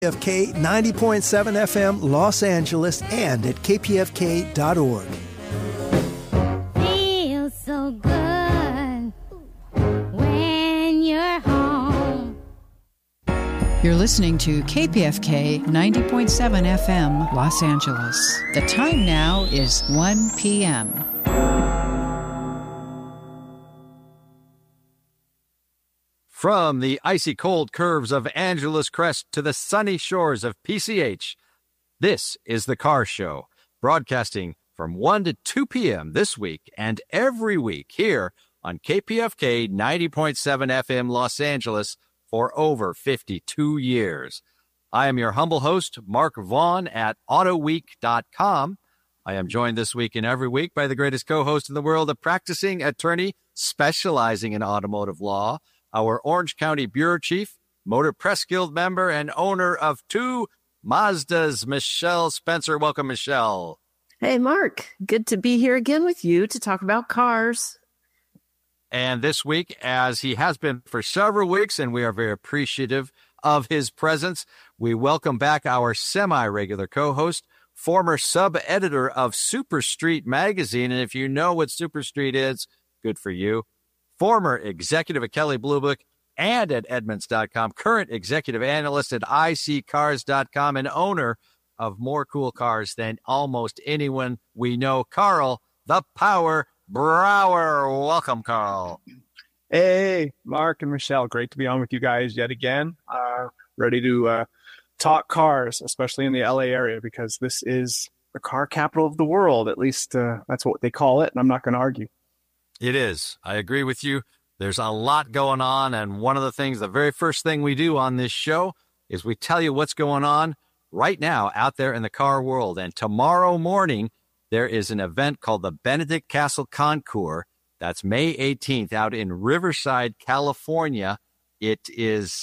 KPFK 90.7 FM Los Angeles and at kpfk.org. Feels so good when you're home. You're listening to KPFK 90.7 FM Los Angeles. The time now is 1 p.m. From the icy cold curves of Angeles Crest to the sunny shores of PCH, this is The Car Show, broadcasting from 1 to 2 p.m. this week and every week here on KPFK 90.7 FM Los Angeles for over 52 years. I am your humble host, Mark Vaughn at AutoWeek.com. I am joined this week and every week by the greatest co-host in the world, a practicing attorney specializing in automotive law, our Orange County Bureau Chief, Motor Press Guild member, and owner of 2 Mazdas, Michelle Spencer. Welcome, Michelle. Hey, Mark. Good to be here again with you to talk about cars. And this week, as he has been for several weeks, and we are very appreciative of his presence, we welcome back our semi-regular co-host, former sub-editor of Super Street magazine. And if you know what Super Street is, good for you. Former executive at Kelley Blue Book and at Edmunds.com, current executive analyst at iSeeCars.com, and owner of more cool cars than almost anyone we know, Carl the Power Brower. Welcome, Carl. Hey, Mark and Michelle. Great to be on with you guys yet again. Ready to talk cars, especially in the LA area, because this is the car capital of the world. At least that's what they call it, and I'm not going to argue. It is. I agree with you. There's a lot going on, and one of the things, the very first thing we do on this show is we tell you what's going on right now out there in the car world. And tomorrow morning, there is an event called the Benedict Castle Concours. That's May 18th out in Riverside, California. It is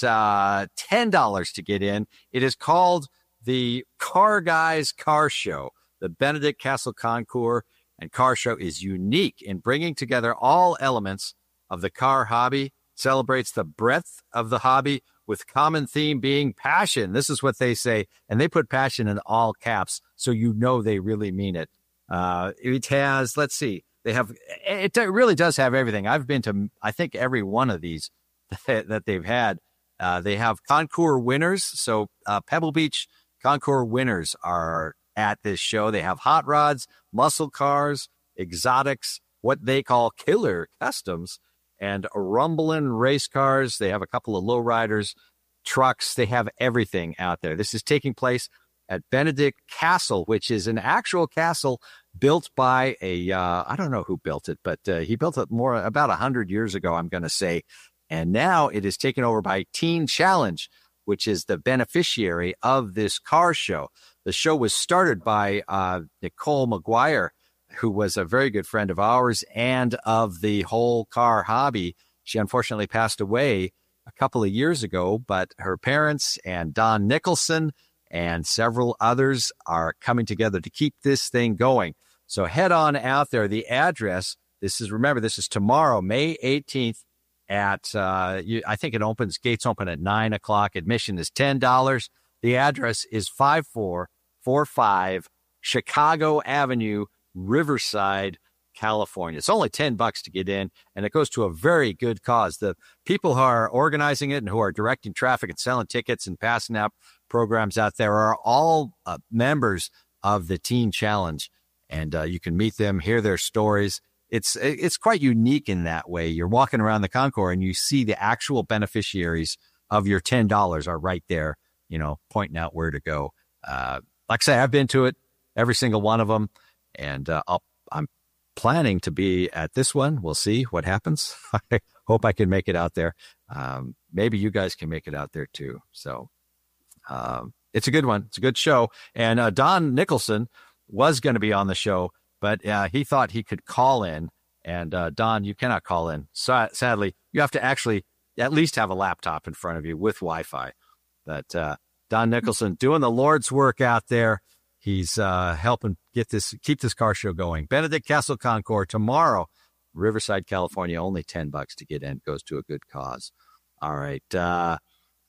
$10 to get in. It is called the Car Guys Car Show, the Benedict Castle Concours. And Car Show is unique in bringing together all elements of the car hobby, celebrates the breadth of the hobby with common theme being passion. This is what they say, and they put passion in all caps, so you know they really mean it. It has, let's see, it really does have everything. I've been to, I think, every one of these that they've had. They have concours winners, so Pebble Beach concours winners are at this show. They have hot rods, muscle cars, exotics, what they call killer customs, and rumbling race cars. They have a couple of lowriders, trucks. They have everything out there. This is taking place at Benedict Castle, which is an actual castle built by I don't know who built it, but he built it about 100 years ago, I'm going to say. And now it is taken over by Teen Challenge, which is the beneficiary of this car show. The show was started by Nicole McGuire, who was a very good friend of ours and of the whole car hobby. She unfortunately passed away a couple of years ago, but her parents and Don Nicholson and several others are coming together to keep this thing going. So head on out there. The address, this is tomorrow, May 18th at, I think gates open at 9 o'clock. Admission is $10. The address is 5445 Chicago Avenue, Riverside, California. It's only $10 to get in, and it goes to a very good cause. The people who are organizing it and who are directing traffic and selling tickets and passing out programs out there are all members of the Teen Challenge, and you can meet them, hear their stories. It's quite unique in that way. You're walking around the concours and you see the actual beneficiaries of your $10 are right there, pointing out where to go. Like I say, I've been to it, every single one of them, and I'm planning to be at this one. We'll see what happens. I hope I can make it out there. Maybe you guys can make it out there too. So it's a good one. It's a good show. And Don Nicholson was going to be on the show, but he thought he could call in. And Don, you cannot call in. Sadly, you have to actually at least have a laptop in front of you with Wi-Fi. But Don Nicholson doing the Lord's work out there. He's helping keep this car show going. Benedict Castle Concours tomorrow, Riverside, California. Only $10 to get in. Goes to a good cause. All right.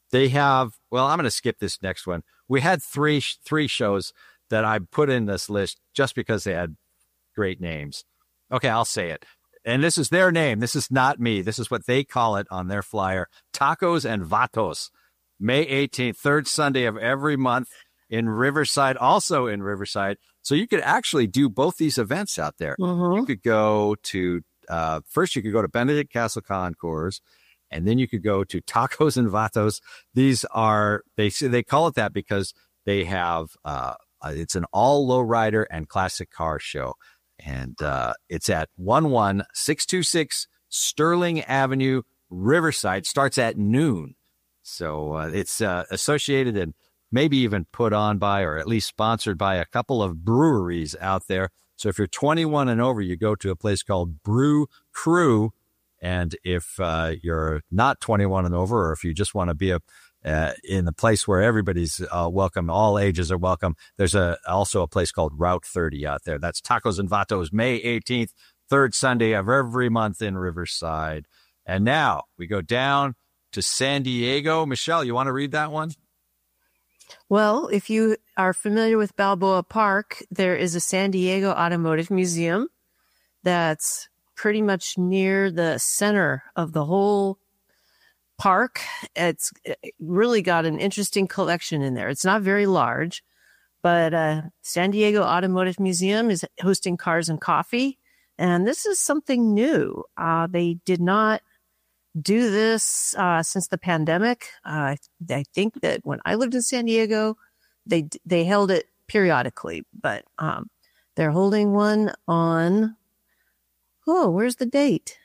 They have, well, I'm going to skip this next one. We had three shows that I put in this list just because they had great names. Okay, I'll say it. And this is their name. This is not me. This is what they call it on their flyer. Tacos and Vatos, May 18th, third Sunday of every month in Riverside, also in Riverside. So you could actually do both these events out there. You could go to, first you could go to Benedict Castle Concours, and then you could go to Tacos and Vatos. These are, they call it that because they have, it's an all lowrider and classic car show. And it's at 11626 Sterling Avenue, Riverside. Starts at noon. So it's associated and maybe even put on by, or at least sponsored by, a couple of breweries out there. So if you're 21 and over, you go to a place called Brew Crew. And if you're not 21 and over, or if you just want to be in a place where everybody's welcome, all ages are welcome, there's also a place called Route 30 out there. That's Tacos and Vatos, May 18th, third Sunday of every month in Riverside. And now we go down to San Diego. Michelle, you want to read that one? Well, if you are familiar with Balboa Park, there is a San Diego Automotive Museum that's pretty much near the center of the whole park. It's really got an interesting collection in there. It's not very large, but San Diego Automotive Museum is hosting Cars and Coffee. And this is something new. They did not do this since the pandemic. I think that when I lived in San Diego, they held it periodically, but they're holding one on, where's the date?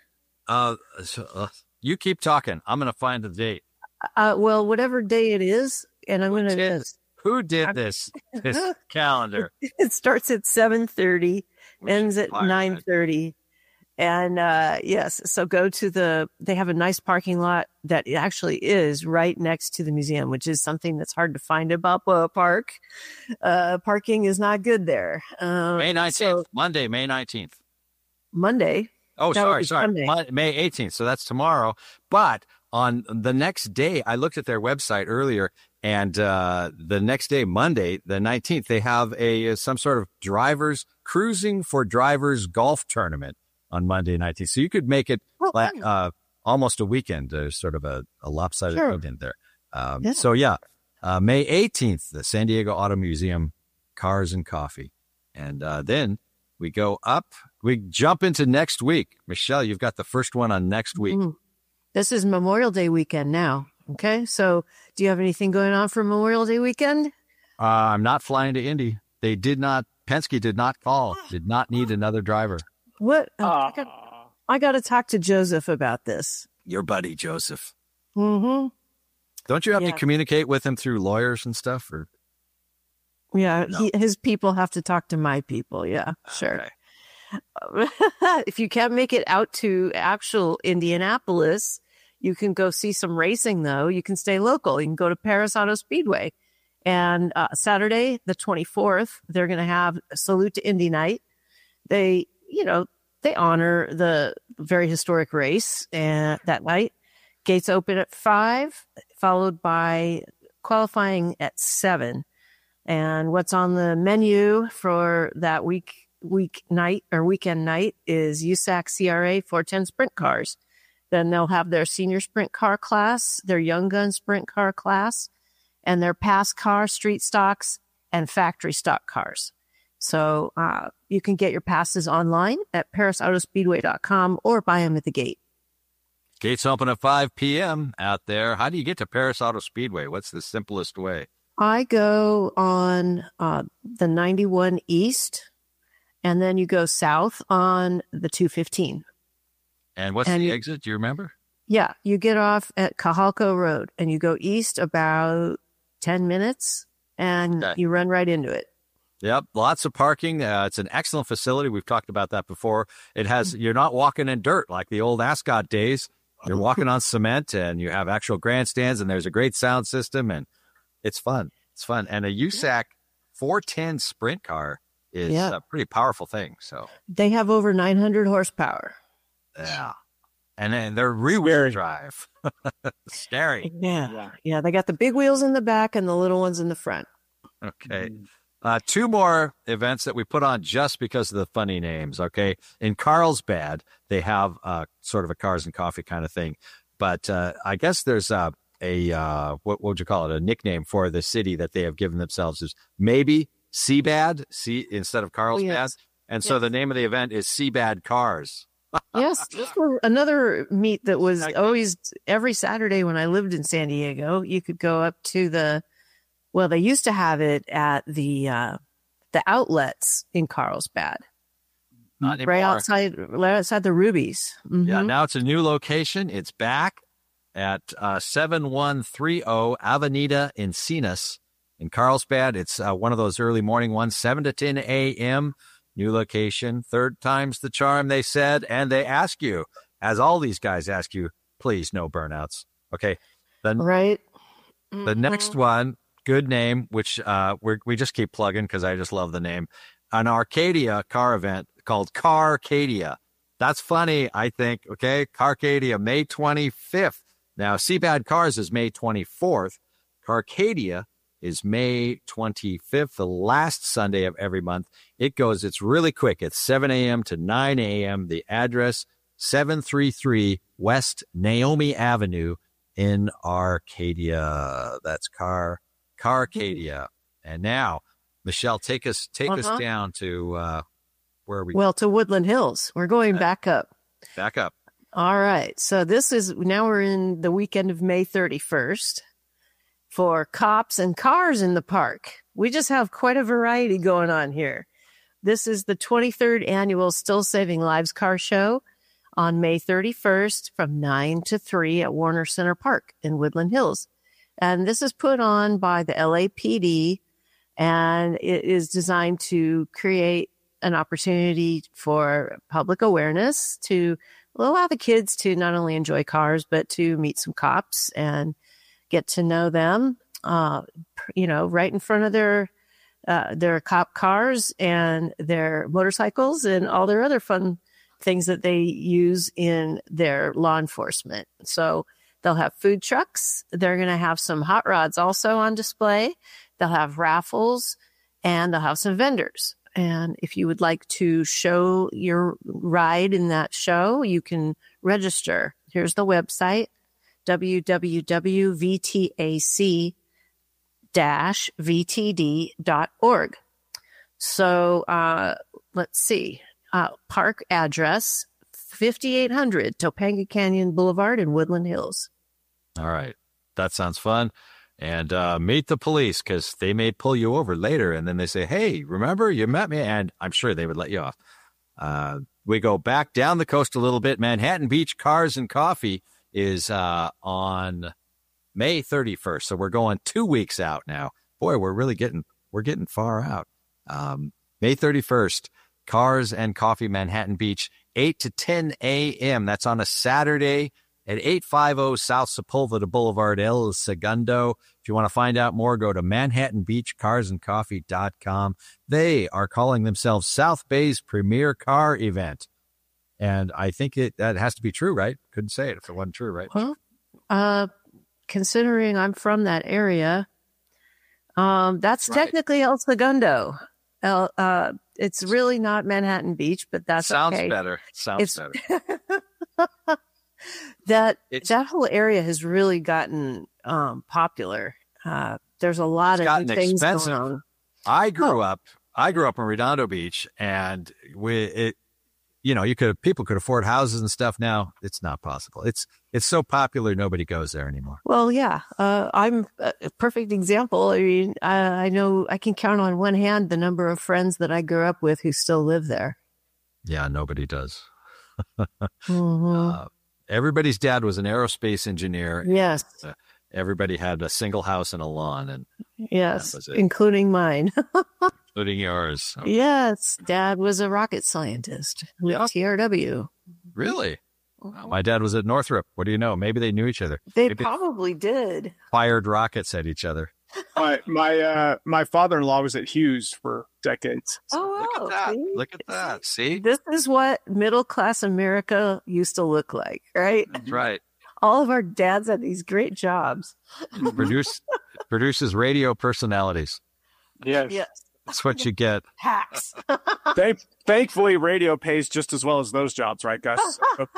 You keep talking. I'm going to find the date. Well, whatever day it is, and I'm going to... Who did this calendar? It starts at 7:30, ends at 9:30. And yes, so go to they have a nice parking lot that actually is right next to the museum, which is something that's hard to find at Balboa Park. Parking is not good there. May 19th, Monday, May 19th. Monday. Oh, sorry. May 18th. So that's tomorrow. But on the next day, I looked at their website earlier, and the next day, Monday, the 19th, they have some sort of cruising for drivers golf tournament on Monday 19th. So you could make it almost a weekend, sort of a lopsided weekend there. So yeah, May 18th, the San Diego Auto Museum, Cars and Coffee. And then we go up, we jump into next week. Michelle, you've got the first one on next week. This is Memorial Day weekend now. Okay. So do you have anything going on for Memorial Day weekend? I'm not flying to Indy. Penske did not call, did not need another driver. What? I got to talk to Joseph about this. Your buddy, Joseph. Mm-hmm. Don't you have to communicate with him through lawyers and stuff? Or yeah, no? His people have to talk to my people. Yeah, sure. Okay. If you can't make it out to actual Indianapolis, you can go see some racing, though. You can stay local. You can go to Paris Auto Speedway. And Saturday, the 24th, they're going to have a Salute to Indy night. They honor the very historic race that night. Gates open at 5, followed by qualifying at 7. And what's on the menu for that weekend night is USAC CRA 410 sprint cars. Then they'll have their senior sprint car class, their young gun sprint car class, and their pass car, street stocks, and factory stock cars. So you can get your passes online at parisautospeedway.com or buy them at the gate. Gates open at 5 p.m. out there. How do you get to Paris Auto Speedway? What's the simplest way? I go on the 91 East, and then you go south on the 215. And what's the exit? Do you remember? Yeah, you get off at Cajalco Road, and you go east about 10 minutes, and you run right into it. Yep, lots of parking. It's an excellent facility. We've talked about that before. It has, you're not walking in dirt like the old Ascot days. You're walking on cement, and you have actual grandstands, and there's a great sound system, and it's fun. It's fun. And a USAC 410 sprint car is a pretty powerful thing. So they have over 900 horsepower. Yeah. And then they're rear drive. Scary. Yeah. They got the big wheels in the back and the little ones in the front. Okay. Two more events that we put on just because of the funny names. Okay. In Carlsbad, they have sort of a cars and coffee kind of thing. But I guess there's what would you call it? A nickname for the city that they have given themselves is maybe Seabad, instead of Carlsbad. Yes. And so the name of the event is Seabad Cars. Yes, this was another meet that was always every Saturday when I lived in San Diego. You could go up to they used to have it at the outlets in Carlsbad. Not anymore. Right outside the Rubies. Mm-hmm. Yeah, now it's a new location. It's back at 7130 Avenida Encinas in Carlsbad. It's one of those early morning ones, 7 to 10 a.m., new location. Third time's the charm, they said. And they ask you, as all these guys ask you, please, no burnouts. Okay. Right. The next one, good name, which we just keep plugging because I just love the name. An Arcadia car event called Carcadia. That's funny, I think. Okay. Carcadia, May 25th. Now, Seabad Cars is May 24th. Carcadia is May 25th, the last Sunday of every month. It's really quick. It's 7 a.m. to 9 a.m. The address, 733 West Naomi Avenue in Arcadia. That's Carcadia. And now, Michelle, take us down to where are we? Well, to Woodland Hills. We're going back up. Back up. All right. So now we're in the weekend of May 31st. For cops and cars in the park. We just have quite a variety going on here. This is the 23rd annual Still Saving Lives Car Show on May 31st from 9 to 3 at Warner Center Park in Woodland Hills. And this is put on by the LAPD, and it is designed to create an opportunity for public awareness to allow the kids to not only enjoy cars, but to meet some cops and get to know them, right in front of their cop cars and their motorcycles and all their other fun things that they use in their law enforcement. So they'll have food trucks. They're going to have some hot rods also on display. They'll have raffles and they'll have some vendors. And if you would like to show your ride in that show, you can register. Here's the website. www.vtac-vtd.org. So let's see. Park address, 5800 Topanga Canyon Boulevard in Woodland Hills. All right. That sounds fun. And meet the police because they may pull you over later. And then they say, hey, remember you met me? And I'm sure they would let you off. We go back down the coast a little bit. Manhattan Beach Cars and Coffee is on May 31st. So we're going 2 weeks out now. Boy, we're getting far out. May 31st, Cars and Coffee, Manhattan Beach, 8 to 10 a.m. That's on a Saturday at 850 South Sepulveda Boulevard, El Segundo. If you want to find out more, go to manhattanbeachcarsandcoffee.com. They are calling themselves South Bay's premier car event. And I think that has to be true, right? Couldn't say it if it wasn't true, right? Well, considering I'm from that area, that's right. Technically El Segundo. It's really not Manhattan Beach, but that's Sounds okay. better. Sounds better. That whole area has really gotten popular. There's a lot of new things going on. I grew up in Redondo Beach, and people could afford houses and stuff. Now it's not possible. It's so popular, nobody goes there anymore. Well, yeah, I'm a perfect example. I mean, I know I can count on one hand the number of friends that I grew up with who still live there. Yeah, nobody does. Mm-hmm. Everybody's dad was an aerospace engineer. Yes. Everybody had a single house and a lawn, and yes, that was it. Including mine. Including yours. Okay. Yes, Dad was a rocket scientist with TRW. Really? My dad was at Northrop. What do you know? Maybe they knew each other. Maybe probably did. Fired rockets at each other. My father-in-law was at Hughes for decades. Oh, Look wow. at that. See? Look at that. See? This is what middle-class America used to look like, right? That's right. All of our dads had these great jobs. Produces radio personalities. Yes. Yes. That's what you get. Hacks. Thankfully, radio pays just as well as those jobs, right, Gus?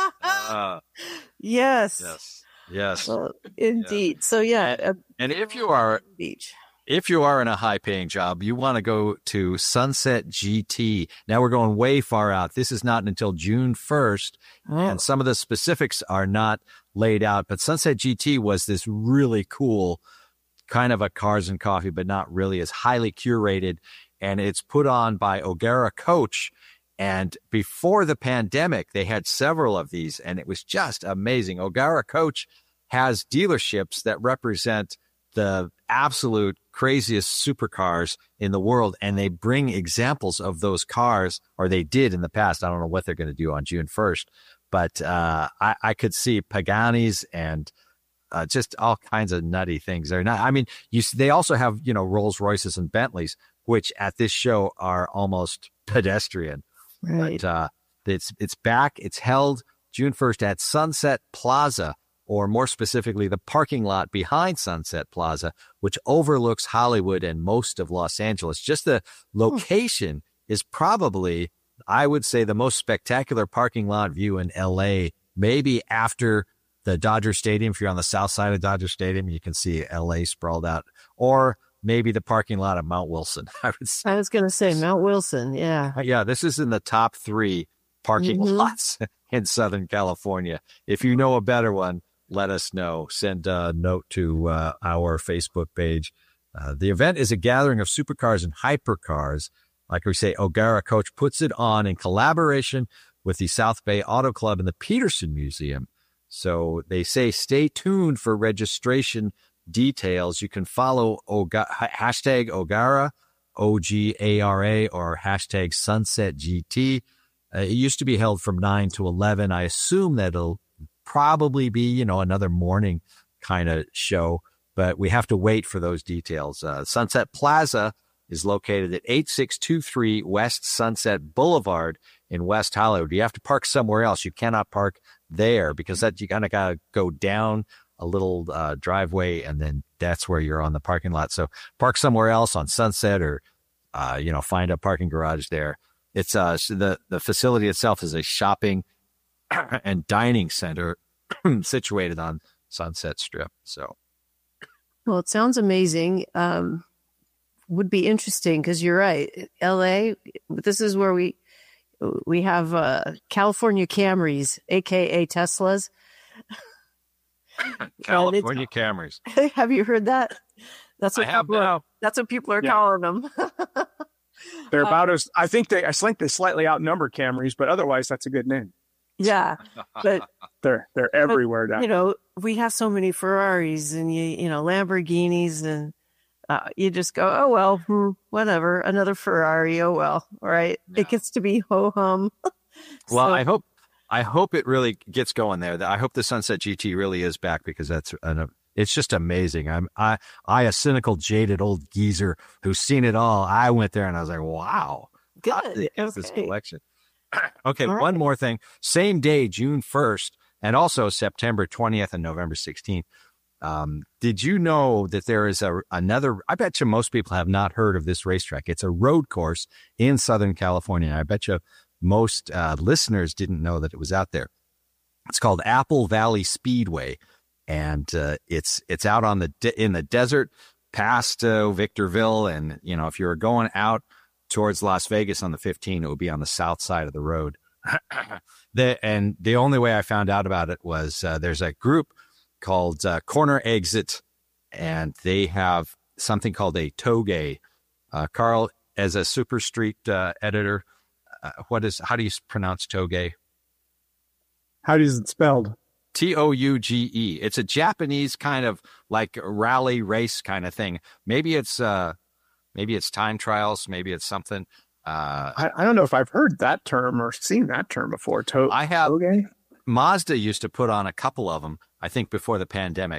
Yes. Yes. Indeed. So yeah. And if you are Beach. in a high-paying job, you want to go to Sunset GT. Now we're going way far out. This is not until June 1st, and some of the specifics are not laid out. But Sunset GT was this really cool kind of a Cars and Coffee, but not really, as highly curated. And it's put on by O'Gara Coach. And before the pandemic, they had several of these, and it was just amazing. O'Gara Coach has dealerships that represent the absolute craziest supercars in the world, and they bring examples of those cars, or they did in the past. I don't know what they're going to do on June 1st, but I could see Paganis and just all kinds of nutty things. They're not. I mean, they also have Rolls Royces and Bentleys, which at this show are almost pedestrian. Right. But it's back. It's held June 1st at Sunset Plaza, or more specifically, the parking lot behind Sunset Plaza, which overlooks Hollywood and most of Los Angeles. Just the location is probably, I would say, the most spectacular parking lot view in LA, maybe after the Dodger Stadium. If you're on the south side of Dodger Stadium, you can see LA sprawled out, or maybe the parking lot of Mount Wilson. I was going to say Mount Wilson. Yeah. Yeah. This is in the top 3 parking lots in Southern California. If you know a better one, let us know. Send a note to our Facebook page. The event is a gathering of supercars and hypercars. Like we say, O'Gara Coach puts it on in collaboration with the South Bay Auto Club and the Peterson Museum. So they say stay tuned for registration details. You can follow hashtag O'Gara, OGARA, or hashtag Sunset GT. It used to be held from 9 to 11. I assume that it'll probably be, another morning kind of show, but we have to wait for those details. Sunset Plaza is located at 8623 West Sunset Boulevard in West Hollywood. You have to park somewhere else. You cannot park there because you kind of got to go down a little driveway, and then that's where you're on the parking lot. So park somewhere else on Sunset, or find a parking garage there. It's the facility itself is a shopping and dining center situated on Sunset Strip. So, well, it sounds amazing. Would be interesting because you're right. LA, this is where we have California Camrys, aka Teslas. California Camrys. Have you heard that? That's what I have now. That's what people are calling them. They're about as, I think they slightly outnumber Camrys, but otherwise that's a good name. Yeah, but they're everywhere now. We have so many Ferraris and Lamborghinis, and you just go, oh well, whatever, another Ferrari. Oh well, all right. Yeah. It gets to be ho hum. Well, I hope it really gets going there. I hope the Sunset GT really is back, because it's just amazing. I a cynical, jaded old geezer who's seen it all. I went there and I was like, wow, good. This collection. Okay, right. One more thing. Same day, June 1st, and also September 20th and November 16th. Did you know that there is another? I bet you most people have not heard of this racetrack. It's a road course in Southern California. I bet you most listeners didn't know that it was out there. It's called Apple Valley Speedway, and it's out on in the desert past Victorville. And if you were going out towards Las Vegas on the 15, it would be on the south side of the road. And the only way I found out about it was there's a group called Corner Exit, and they have something called a toge. Carl, as a Super Street editor, how do you pronounce toge? How is it spelled? Touge. It's a Japanese kind of like rally race kind of thing. Maybe it's time trials. Maybe it's something. I don't know if I've heard that term or seen that term before. I have. Toge? Mazda used to put on a couple of them, I think, before the pandemic.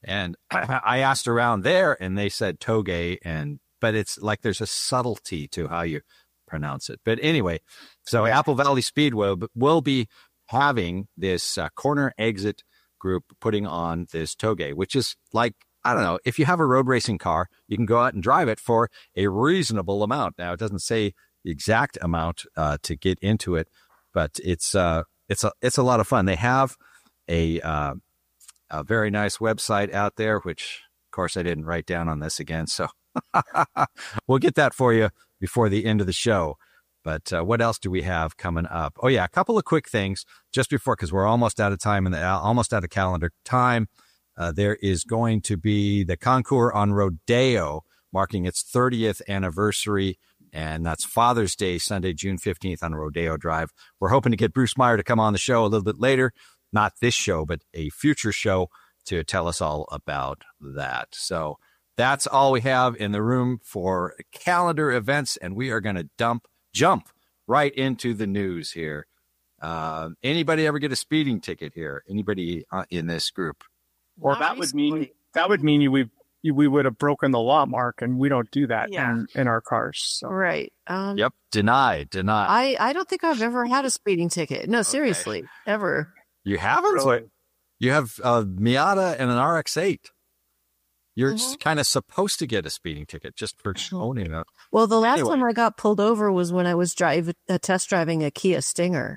And I asked around there, and they said Toge, but it's like there's a subtlety to how you pronounce it. But anyway, so Apple Valley Speedway will be having this corner exit group putting on this Toge, which is like, I don't know, if you have a road racing car, you can go out and drive it for a reasonable amount. Now, it doesn't say the exact amount to get into it, but it's a lot of fun. They have a very nice website out there, which of course I didn't write down on this again. So we'll get that for you before the end of the show. But what else do we have coming up? Oh yeah, a couple of quick things just before, because we're almost out of time and almost out of calendar time. There is going to be the Concours on Rodeo, marking its 30th anniversary. And that's Father's Day, Sunday, June 15th on Rodeo Drive. We're hoping to get Bruce Meyer to come on the show a little bit later. Not this show, but a future show to tell us all about that. So that's all we have in the room for calendar events. And we are going to jump right into the news here. Anybody ever get a speeding ticket here? Anybody in this group? Or that would mean we would have broken the law, Mark, and we don't do that in our cars. So. Right. Yep. Deny. I don't think I've ever had a speeding ticket. No, seriously, ever. You haven't? Really? You have a Miata and an RX-8. You're kind of supposed to get a speeding ticket just for owning it. Well, the last time I got pulled over was when I was test driving a Kia Stinger.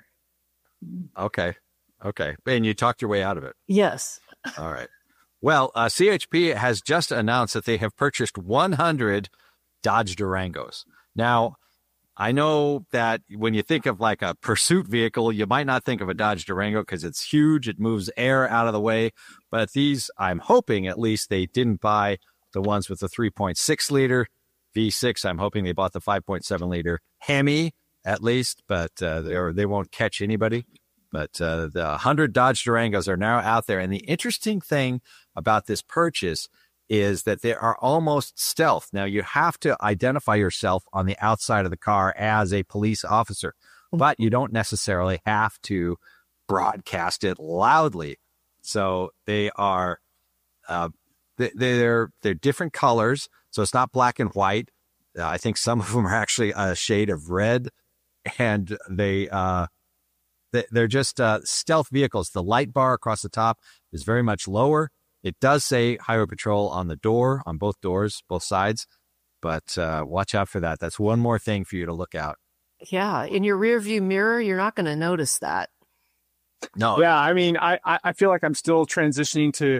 Okay. And you talked your way out of it. Yes. All right. Well, CHP has just announced that they have purchased 100 Dodge Durangos. Now, I know that when you think of like a pursuit vehicle, you might not think of a Dodge Durango because it's huge. It moves air out of the way. But these, I'm hoping at least they didn't buy the ones with the 3.6 liter V6. I'm hoping they bought the 5.7 liter Hemi at least, but they won't catch anybody. But the 100 Dodge Durangos are now out there. And the interesting thing about this purchase is that they are almost stealth. Now, you have to identify yourself on the outside of the car as a police officer, but you don't necessarily have to broadcast it loudly. So they are they're different colors. So it's not black and white. I think some of them are actually a shade of red, and they're just stealth vehicles. The light bar across the top is very much lower. It does say Highway Patrol on the door, on both doors, both sides, but watch out for that. That's one more thing for you to look out. Yeah, in your rear view mirror, you're not going to notice that. No. Yeah, I mean, I feel like I'm still transitioning to.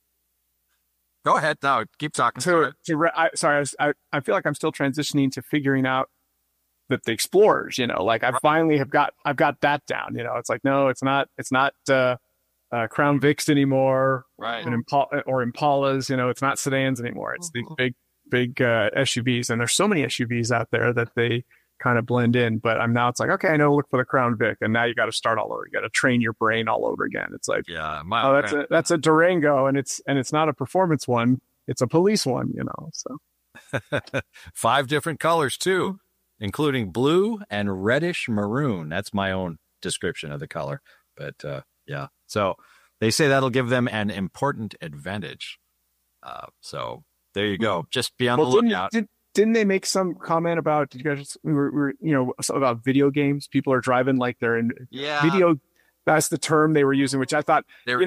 Go ahead. No, keep talking. I feel like I'm still transitioning to figuring out that the Explorers, like I finally I've got that down. It's like, no, it's not Crown Vics anymore, right? And Impalas, it's not sedans anymore. It's these big SUVs, and there's so many SUVs out there that they kind of blend in. But now it's like, okay, I know to look for the Crown Vic, and now you got to start all over. You got to train your brain all over again. It's like, that's a Durango, and it's not a performance one. It's a police one, So 5 different colors too, including blue and reddish maroon. That's my own description of the color, but yeah. So they say that'll give them an important advantage. So there you go. Just be on the lookout. Didn't they make some comment about? Did you guys? We were about video games. People are driving like they're in video. That's the term they were using, which I thought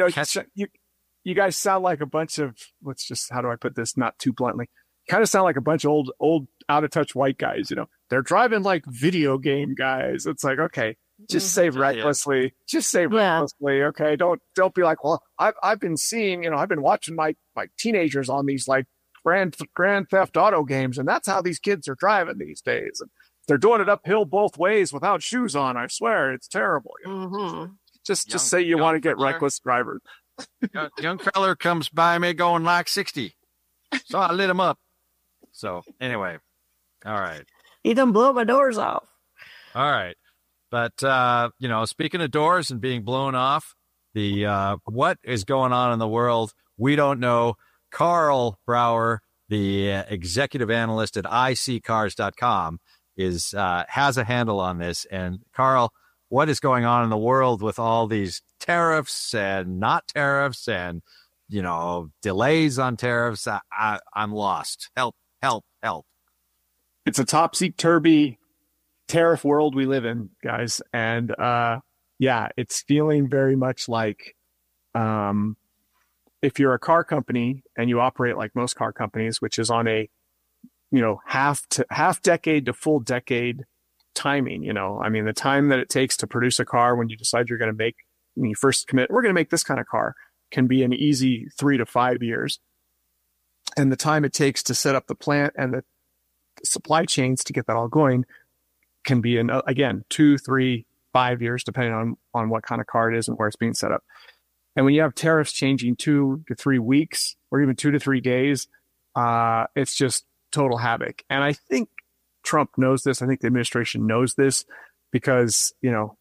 you guys sound like a bunch of. How do I put this? Not too bluntly. Kind of sound like a bunch of old out of touch white guys. They're driving like video game guys. It's like, okay. Just say recklessly. Yeah. Just say recklessly. Okay. Don't be like, well, I've been seeing, I've been watching my teenagers on these like grand theft auto games, and that's how these kids are driving these days. And they're doing it uphill both ways without shoes on. I swear, it's terrible. Just say you want to get reckless drivers. young feller comes by me going like 60, so I lit him up. So anyway, all right. He done blew my doors off. All right. But, speaking of doors and being blown off, what is going on in the world, we don't know. Carl Brower, the executive analyst at iSeeCars.com, has a handle on this. And Carl, what is going on in the world with all these tariffs and not tariffs and delays on tariffs. I'm lost. Help, help, help. It's a topsy-turvy tariff world we live in, guys. And it's feeling very much like if you're a car company and you operate like most car companies, which is on a half decade to full decade timing. The time that it takes to produce a car when you decide when you first commit, we're going to make this kind of car, can be an easy 3 to 5 years. And the time it takes to set up the plant and the supply chains to get that all going can be, again, 2, 3, 5 years, depending on what kind of car it is and where it's being set up. And when you have tariffs changing 2 to 3 weeks or even 2 to 3 days, it's just total havoc. And I think Trump knows this. I think the administration knows this because,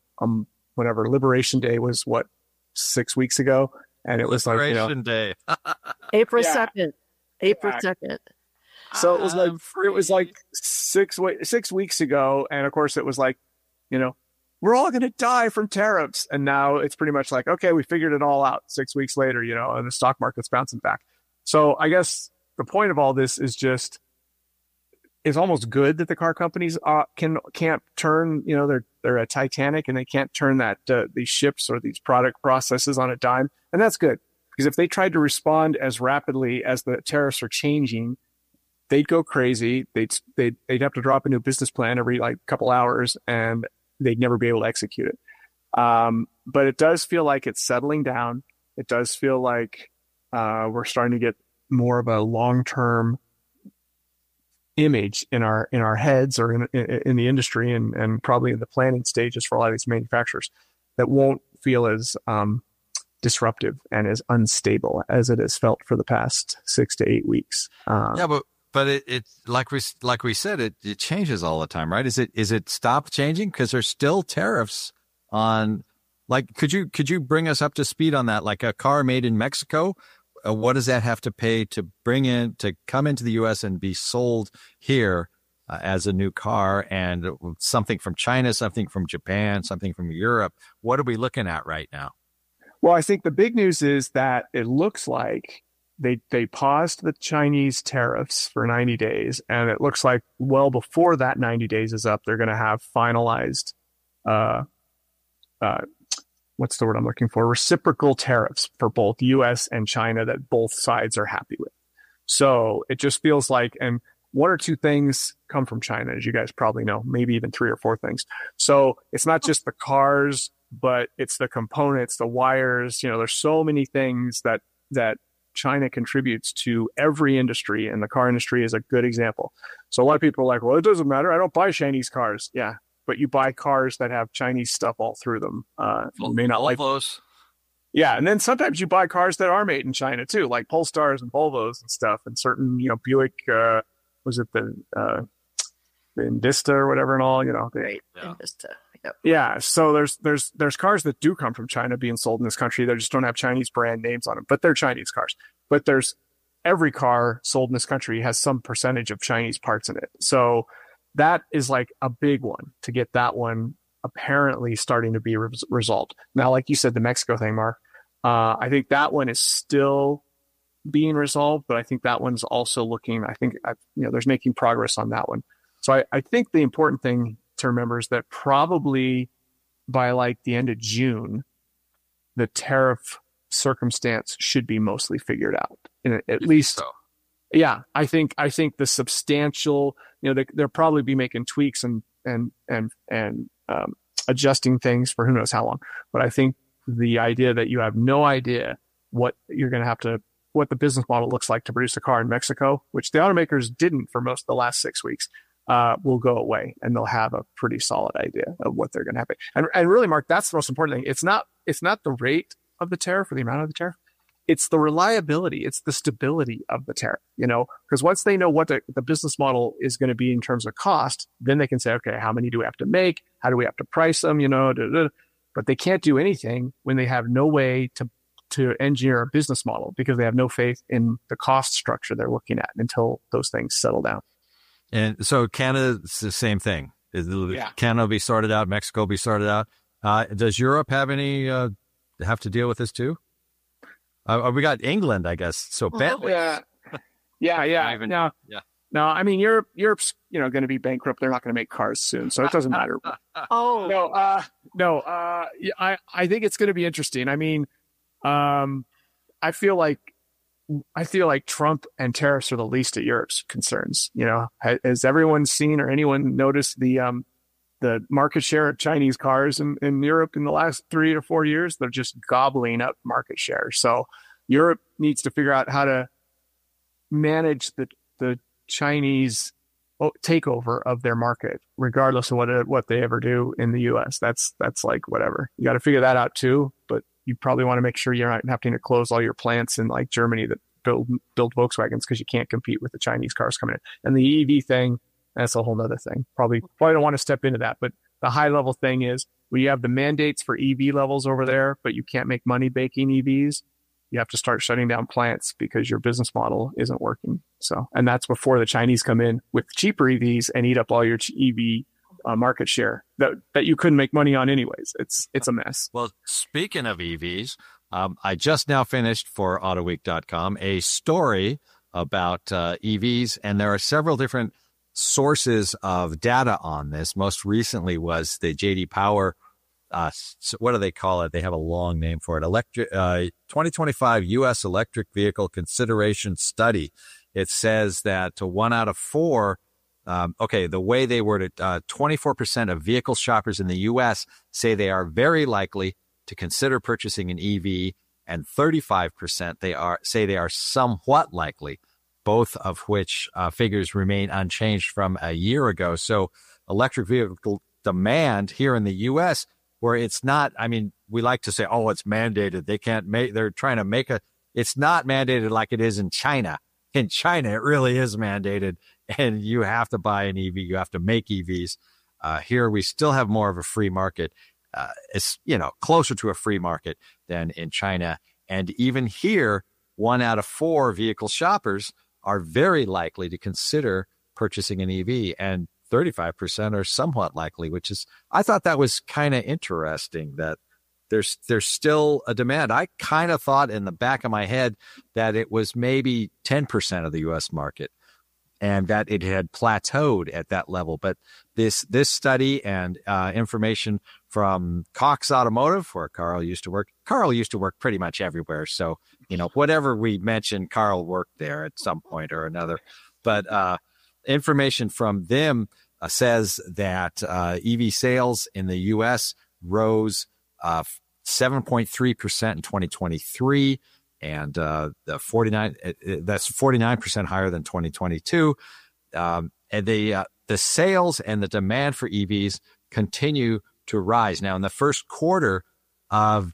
Liberation Day was 6 weeks ago. And it was Liberation Day. April 2nd. April 2nd. So it was like 6 weeks ago. And of course it was like, we're all going to die from tariffs. And now it's pretty much like, okay, we figured it all out 6 weeks later, and the stock market's bouncing back. So I guess the point of all this is just, it's almost good that the car companies can't turn, they're a Titanic and they can't turn these ships or these product processes on a dime. And that's good, because if they tried to respond as rapidly as the tariffs are changing, they'd go crazy. They'd have to drop a new business plan every couple hours and they'd never be able to execute it. But it does feel like it's settling down. It does feel like we're starting to get more of a long-term image in our heads or in the industry and probably in the planning stages for a lot of these manufacturers that won't feel as disruptive and as unstable as it has felt for the past 6 to 8 weeks. But it like we said, it changes all the time, right? Is it stopped changing? Because there's still tariffs on, could you bring us up to speed on that? Like a car made in Mexico, what does that have to pay to come into the U.S. and be sold here as a new car? And something from China, something from Japan, something from Europe. What are we looking at right now? Well, I think the big news is that it looks like they paused the Chinese tariffs for 90 days. And it looks like well before that 90 days is up, they're going to have finalized, what's the word I'm looking for? Reciprocal tariffs for both U.S. and China that both sides are happy with. So it just feels like, and 1 or 2 things come from China, as you guys probably know, maybe even 3 or 4 things. So it's not just the cars, but it's the components, the wires, there's so many things that China contributes to every industry, and the car industry is a good example. So a lot of people are like, well, it doesn't matter. I don't buy Chinese cars. Yeah. But you buy cars that have Chinese stuff all through them. You may not like those. Yeah, and then sometimes you buy cars that are made in China too, like Polestars and Volvos and stuff, and certain Buick. Was it the Indista or whatever and all? Right, Indista. Yep. Yeah, so there's cars that do come from China being sold in this country. They just don't have Chinese brand names on them, but they're Chinese cars. But there's every car sold in this country has some percentage of Chinese parts in it. So that is like a big one to get that one apparently starting to be resolved. Now, like you said, the Mexico thing, Mark, I think that one is still being resolved, but I think that one's also looking, there's making progress on that one. So I think the important thing to remember is that probably by the end of June, the tariff circumstance should be mostly figured out. At least so. Yeah, I think the substantial, they'll probably be making tweaks and adjusting things for who knows how long. But I think the idea that you have no idea what the business model looks like to produce a car in Mexico, which the automakers didn't for most of the last 6 weeks, will go away, and they'll have a pretty solid idea of what they're going to have. And really, Mark, that's the most important thing. It's not the rate of the tariff or the amount of the tariff. It's the reliability. It's the stability of the tariff, because once they know what the business model is going to be in terms of cost, then they can say, okay, how many do we have to make? How do we have to price them? But they can't do anything when they have no way to engineer a business model, because they have no faith in the cost structure they're looking at until those things settle down. And so Canada, it's the same thing. Canada be sorted out, Mexico be sorted out. Does Europe have to deal with this too? We got England, I guess. So Bentley. Yeah. Even- No, yeah. no. I mean, Europe's going to be bankrupt. They're not going to make cars soon, so it doesn't matter. Oh, No. I think it's going to be interesting. I mean, I feel like Trump and tariffs are the least of Europe's concerns. Has everyone seen or anyone noticed the market share of Chinese cars in Europe in the last 3 or 4 years? They're just gobbling up market share. So Europe needs to figure out how to manage the Chinese takeover of their market, regardless of what they ever do in the U.S. That's like whatever. You got to figure that out too. But you probably want to make sure you're not having to close all your plants in like Germany that build Volkswagens, because you can't compete with the Chinese cars coming in. And the EV thing, that's a whole nother thing. Probably don't want to step into that. But the high level thing is, we have the mandates for EV levels over there, but you can't make money baking EVs. You have to start shutting down plants because your business model isn't working. So, and that's before the Chinese come in with cheaper EVs and eat up all your EV market share that you couldn't make money on anyways. It's a mess. Well, speaking of EVs, I just now finished for Autoweek.com a story about EVs, and there are several different sources of data on this. Most recently was the J.D. Power. What do they call it? They have a long name for it. 2025 U.S. Electric Vehicle Consideration Study. It says that 1 out of 4. The way they word it, 24% of vehicle shoppers in the U.S. say they are very likely to consider purchasing an EV, and 35% say they are somewhat likely, both of which figures remain unchanged from a year ago. So electric vehicle demand here in the U.S., where it's not, I mean, we like to say, oh, it's mandated. They're trying to make it's not mandated like it is in China. In China, it really is mandated, and you have to buy an EV. You have to make EVs. Here, we still have more of a free market. It's, closer to a free market than in China. And even here, 1 out of 4 vehicle shoppers are very likely to consider purchasing an EV, and 35% are somewhat likely, which is, I thought that was kind of interesting that there's still a demand. I kind of thought in the back of my head that it was maybe 10% of the U.S. market and that it had plateaued at that level. But this study and information from Cox Automotive, where Carl used to work pretty much everywhere. So, whatever we mentioned, Carl worked there at some point or another. But information from them says that EV sales in the U.S. rose 7.3% in 2023, and that's 49% higher than 2022. And the sales and the demand for EVs continue to rise. Now, in the first quarter of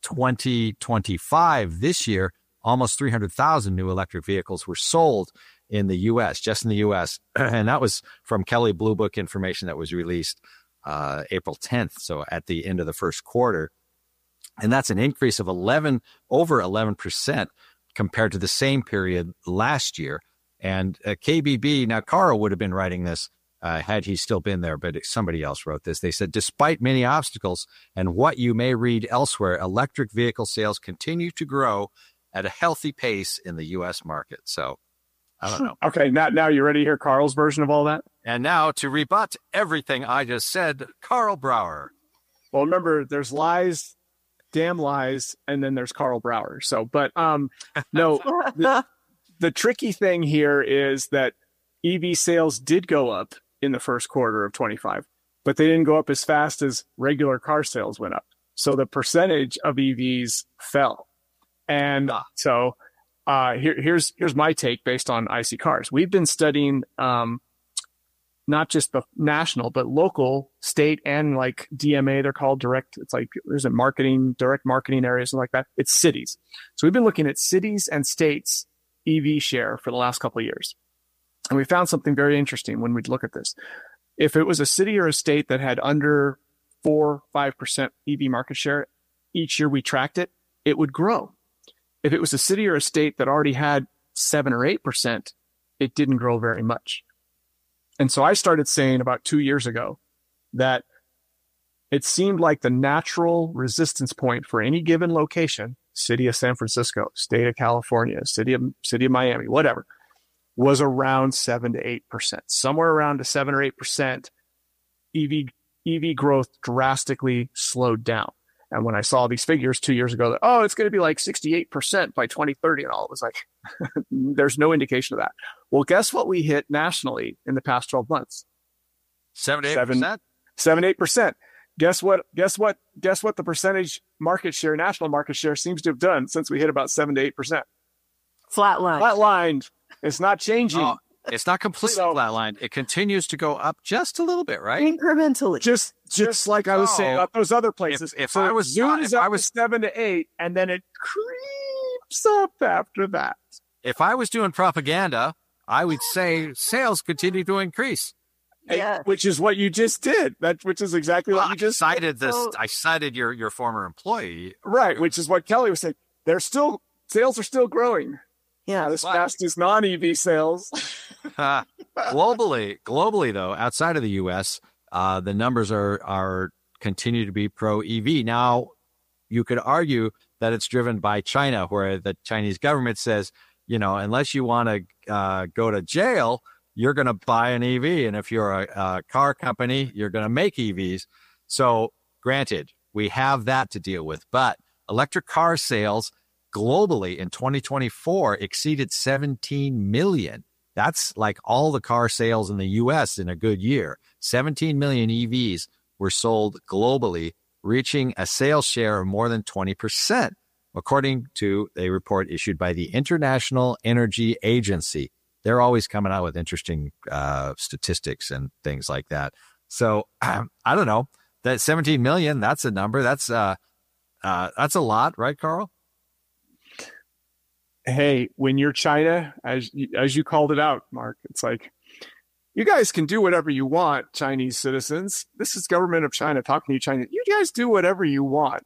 2025, this year, almost 300,000 new electric vehicles were sold in the U.S., just in the U.S. And that was from Kelley Blue Book information that was released April 10th, so at the end of the first quarter. And that's an increase of over 11% compared to the same period last year. And KBB, now Carl would have been writing this had he still been there, but somebody else wrote this. They said, despite many obstacles and what you may read elsewhere, electric vehicle sales continue to grow at a healthy pace in the U.S. market. So I don't know. Okay, now you ready to hear Carl's version of all that? And now to rebut everything I just said, Carl Brower. Well, remember, there's lies, damn lies, and then there's Carl Brower. So, but no, the tricky thing here is that EV sales did go up in the first quarter of 25, but they didn't go up as fast as regular car sales went up. So the percentage of EVs fell. And so here's my take based on IC Cars. We've been studying not just the national, but local, state, and like DMA, they're called direct. It's like there's a direct marketing areas and like that. It's cities. So we've been looking at cities and states EV share for the last couple of years. And we found something very interesting when we'd look at this. If it was a city or a state that had under 4-5% EV market share, each year we tracked it, it would grow. If it was a city or a state that already had 7 or 8%, it didn't grow very much. And so I started saying about 2 years ago that it seemed like the natural resistance point for any given location, city of San Francisco, state of California, city of Miami, whatever, was around 7 to 8%, somewhere around to 7 or 8%. EV growth drastically slowed down. And when I saw these figures 2 years ago, that, oh, it's going to be like 68% by 2030 and all, it was like, there's no indication of that. Well, guess what we hit nationally in the past 12 months? 7 to 8%? 7 to 8%. Guess what the percentage market share, national market share seems to have done since we hit about 7 to 8%? Flatlined. It's not changing. Oh, it's not completely flatlined. It continues to go up just a little bit, right? Incrementally. Just like I was saying about those other places. If I was 7 to 8, and then it creeps up after that. If I was doing propaganda, I would say sales continue to increase. Yeah. Which is what you just did. Which is exactly what you just cited. I cited your former employee. Right, which is what Kelly was saying. Sales are still growing. Yeah. As fast as non-EV sales. Globally, though, outside of the U.S., the numbers are continue to be pro-EV. Now, you could argue that it's driven by China, where the Chinese government says, unless you want to go to jail, you're going to buy an EV. And if you're a car company, you're going to make EVs. So granted, we have that to deal with. But electric car sales globally in 2024 exceeded 17 million. That's like all the car sales in the U.S. in a good year. 17 million EVs were sold globally, reaching a sales share of more than 20%, according to a report issued by the International Energy Agency. They're always coming out with interesting statistics and things like that. So I don't know, that 17 million, that's a number. That's a lot, right, Carl? Hey, when you're China, as you called it out, Mark, it's like, you guys can do whatever you want, Chinese citizens. This is government of China talking to you, China. You guys do whatever you want.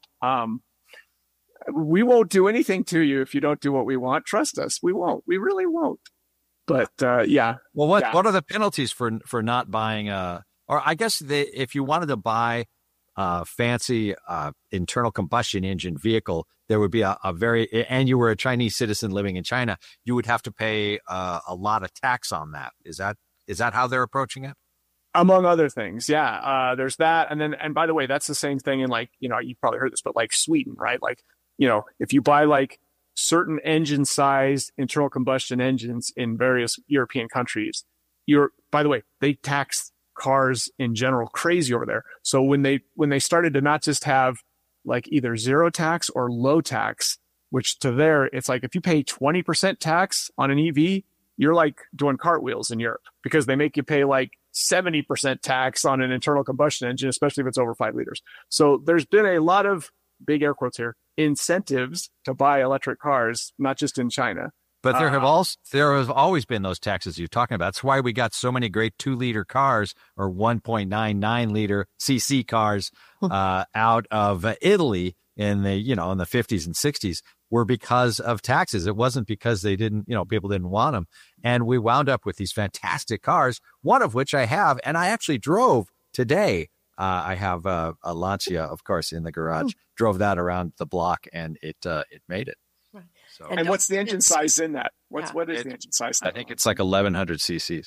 We won't do anything to you if you don't do what we want. Trust us. We won't. We really won't. But yeah. Well, what are the penalties for not buying or I guess if you wanted to buy a fancy internal combustion engine vehicle, there would be and you were a Chinese citizen living in China, you would have to pay a lot of tax on that. Is that how they're approaching it? Among other things, yeah. There's that, and by the way, that's the same thing in you've probably heard this, but like Sweden, right? If you buy like certain engine sized internal combustion engines in various European countries, by the way, they tax cars in general crazy over there. So when they started to not just have like either zero tax or low tax, which to there, it's like if you pay 20% tax on an EV, you're like doing cartwheels in Europe because they make you pay like 70% tax on an internal combustion engine, especially if it's over 5 liters. So there's been a lot of, big air quotes here, incentives to buy electric cars, not just in China. But there have always been those taxes you're talking about. That's why we got so many great 2-liter cars or 1.99 liter CC cars out of Italy in the 50s and 60s were because of taxes. It wasn't because they didn't, people didn't want them. And we wound up with these fantastic cars, one of which I have, and I actually drove today. I have a Lancia, of course, in the garage. Drove that around the block, and it made it. Right. So, and what's the engine size in that? What is the engine size? I think it's like 1,100 cc's.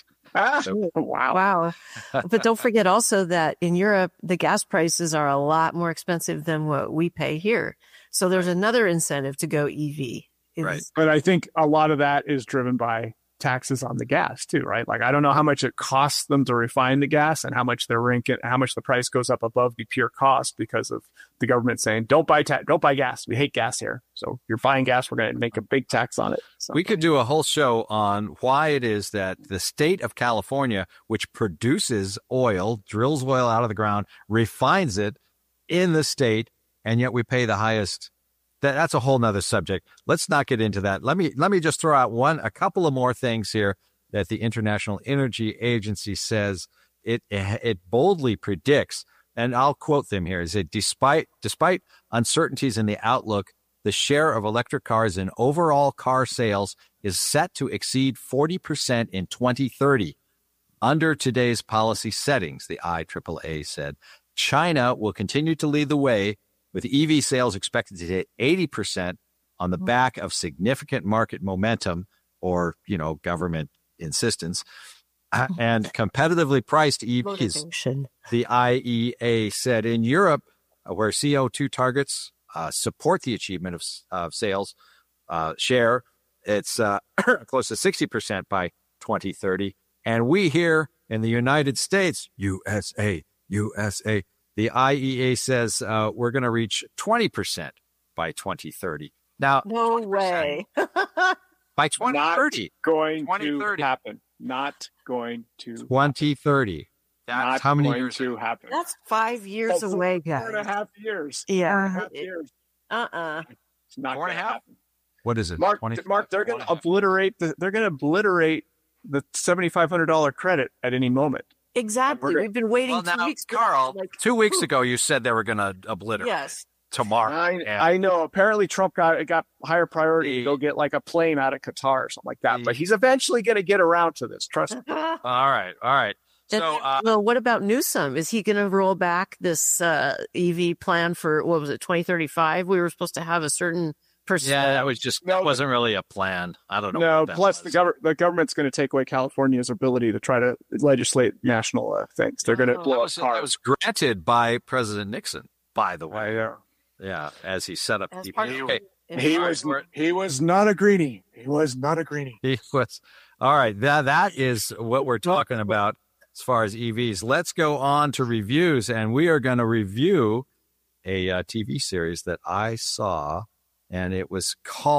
Wow. But don't forget also that in Europe, the gas prices are a lot more expensive than what we pay here. So there's another incentive to go EV. Right. But I think a lot of that is driven by taxes on the gas too, right? Like I don't know how much it costs them to refine the gas and how much how much the price goes up above the pure cost because of the government saying don't buy gas. We hate gas here. So you're buying gas, we're going to make a big tax on it. So. We could do a whole show on why it is that the state of California, which produces oil, drills oil out of the ground, refines it in the state, and yet we pay the highest. That's a whole nother subject. Let's not get into that. Let me just throw out a couple of more things here that the International Energy Agency says. It boldly predicts, and I'll quote them here, is that despite uncertainties in the outlook, the share of electric cars in overall car sales is set to exceed 40% in 2030. Under today's policy settings, the IAAA said, China will continue to lead the way, with EV sales expected to hit 80% on the back of significant market momentum or, government insistence and competitively priced EVs. Motivation. The IEA said in Europe, where CO2 targets support the achievement of sales share, it's close to 60% by 2030. And we here in the United States, USA, the IEA says we're going to reach 20% by 2030. Now, No way. by 2030. Going 2030. to happen. Not going to 2030. That's not how many going years to happen. That's 5 years away, guys. 4.5 years. Yeah. 4.5 years. It's not Four going and a to half? happen. What is it? Mark, 20? they're going to obliterate the $7,500 credit at any moment. Exactly. We've been waiting Well, 2 now, weeks. Carl, 2 weeks ago, you said they were going to obliterate Yes. tomorrow. I know. Apparently, Trump got higher priority to go get like a plane out of Qatar or something like that. But he's eventually going to get around to this. Trust me. All right. So, well, what about Newsom? Is he going to roll back this EV plan for, what was it, 2035? We were supposed to have a certain percent. yeah, that wasn't really a plan. I don't know. No. what that Plus, was. the government's going to take away California's ability to try to legislate national things. They're going to blow up that cars. was granted by President Nixon, by the way. Yeah. Yeah, as he set up. As the- part of- okay. He was not a greenie. He was not a greenie. He was. All right. That is what we're talking about as far as EVs. Let's go on to reviews, and we are going to review a TV series that I saw, and it was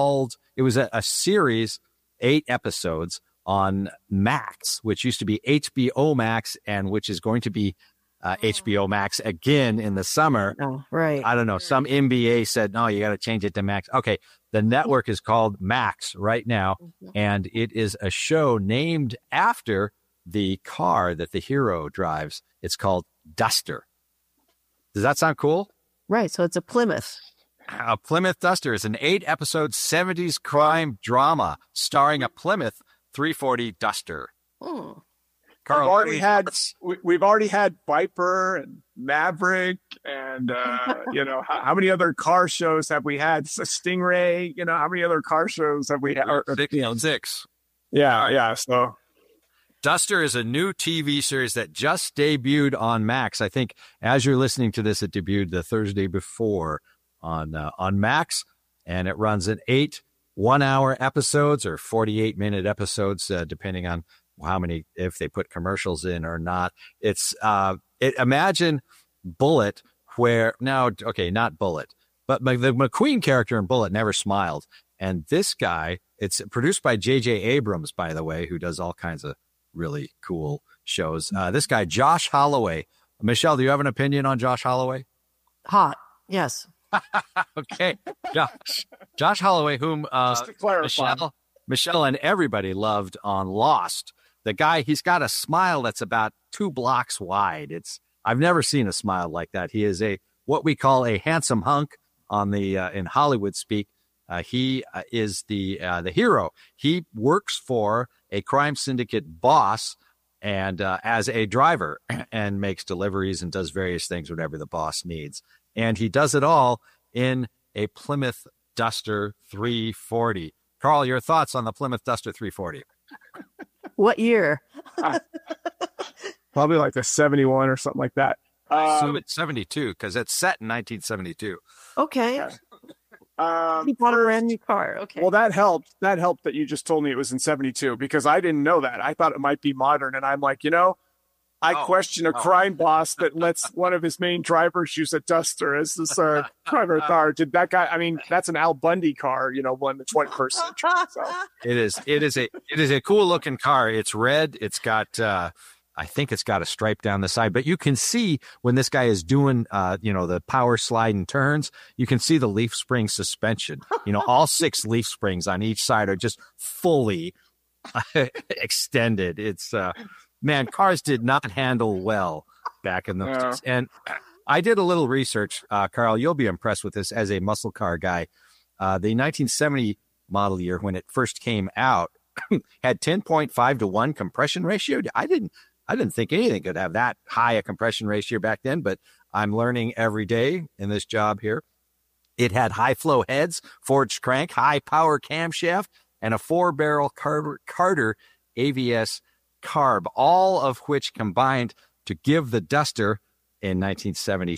a series, 8 episodes on Max, which used to be HBO Max, and which is going to be HBO Max again in the summer. Oh, right. I don't know. Some MBA said, no, you got to change it to Max. Okay. The network is called Max right now, and it is a show named after the car that the hero drives. It's called Duster. Does that sound cool? Right. So it's a Plymouth. A Plymouth Duster is an 8-episode 70s crime drama starring a Plymouth 340 Duster. Hmm. Carl, We've already had Viper and Maverick and how many other car shows have we had? Stingray, how many other car shows have we had? Six. Yeah. So Duster is a new TV series that just debuted on Max. I think as you're listening to this, it debuted the Thursday before on Max, and it runs in 8 one-hour episodes or 48-minute episodes, depending on how many, if they put commercials in or not. It's imagine Bullet, not Bullet, but the McQueen character in Bullet never smiled. And this guy, it's produced by J.J. Abrams, by the way, who does all kinds of really cool shows. This guy, Josh Holloway. Michelle, do you have an opinion on Josh Holloway? Hot. Yes. Okay. Josh Holloway, whom just to clarify, Michelle and everybody loved on Lost. The guy, he's got a smile that's about 2 blocks wide. I've never seen a smile like that. He is what we call a handsome hunk on the in Hollywood speak. He is the hero. He works for a crime syndicate boss and as a driver and makes deliveries and does various things, whatever the boss needs. And he does it all in a Plymouth Duster 340. Carl, your thoughts on the Plymouth Duster 340? What year? Probably like a 71 or something like that. I assume it's 72 because it's set in 1972. Okay. He bought a brand new car. Okay. Well, that helped. That helped that you just told me it was in 72 because I didn't know that. I thought it might be modern. And I'm like, I question a crime boss that lets one of his main drivers use a Duster as this driver car. Did that guy? I mean, that's an Al Bundy car, one in the 21st century. So. It is a cool looking car. It's red. It's got I think it's got a stripe down the side, but you can see when this guy is doing the power slide and turns, you can see the leaf spring suspension. All 6 leaf springs on each side are just fully extended. It's man, cars did not handle well back in those days. And I did a little research, Carl, you'll be impressed with this as a muscle car guy. The 1970 model year, when it first came out, had 10.5 to 1 compression ratio. I didn't think anything could have that high a compression ratio back then, but I'm learning every day in this job here. It had high-flow heads, forged crank, high-power camshaft, and a 4-barrel Carter AVS carb, all of which combined to give the Duster in 1970